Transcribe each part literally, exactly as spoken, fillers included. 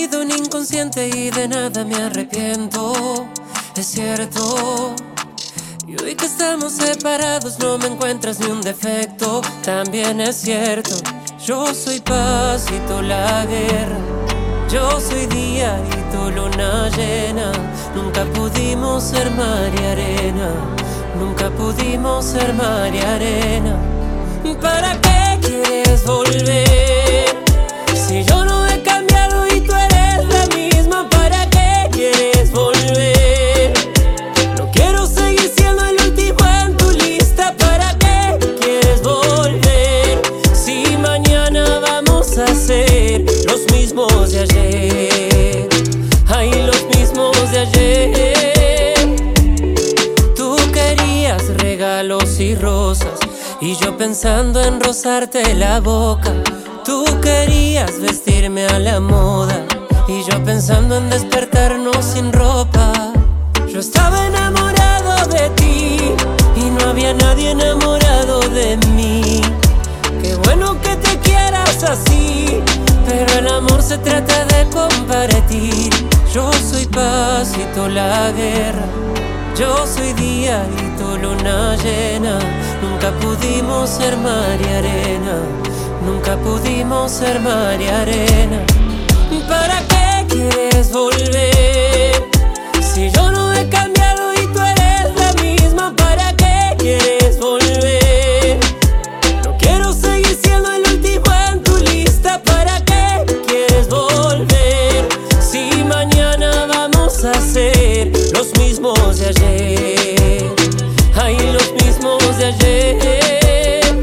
sido un inconsciente y de nada me arrepiento. Es cierto. Y hoy que estamos separados no me encuentras ni un defecto. También es cierto. Yo soy paz y tú la guerra. Yo soy día y tú luna llena. Nunca pudimos ser mar y arena. Nunca pudimos ser mar y arena. ¿Para qué quieres volver? Si yo no he cambiado y tú eres la misma, ¿para qué quieres volver? No quiero seguir siendo el último en tu lista. ¿Para qué quieres volver? Si mañana vamos a ser los mismos de ayer. Ay, los mismos de ayer. Tú querías regalos y rosas y yo pensando en rozarte la boca. Tú querías vestirme a la moda y yo pensando en despertarnos sin ropa. Yo estaba enamorado de ti y no había nadie enamorado de mí. Qué bueno que te quieras así, pero el amor se trata de compartir. Yo soy paz y tú la guerra. Yo soy día y tú luna llena. Nunca pudimos ser mar y arena. Nunca pudimos ser mar y arena. ¿Para qué quieres volver? Si yo no he cambiado y tú eres la misma, ¿para qué quieres volver? No quiero seguir siendo el último en tu lista. ¿Para qué quieres volver? Si mañana vamos a ser los mismos de ayer. Ay, los mismos de ayer.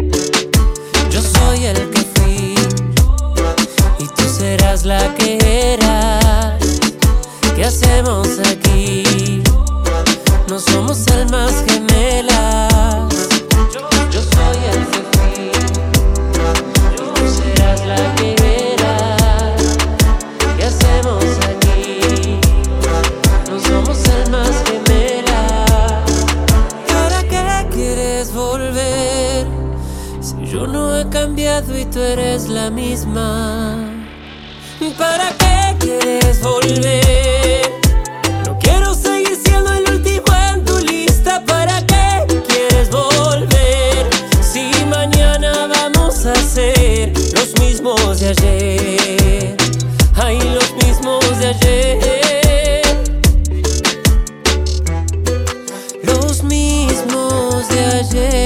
Yo soy el que fui y tú serás la que eras. ¿Qué hacemos aquí? No somos almas gemelas. Yo soy el que fui y tú serás la que eras. ¿Qué hacemos aquí? No somos almas gemelas. ¿Para qué quieres volver? Si yo no he cambiado y tú eres la misma. ¿Para qué quieres volver? No quiero seguir siendo el último en tu lista. ¿Para qué quieres volver? Si mañana vamos a ser los mismos de ayer. Ay, los mismos de ayer. Los mismos de ayer.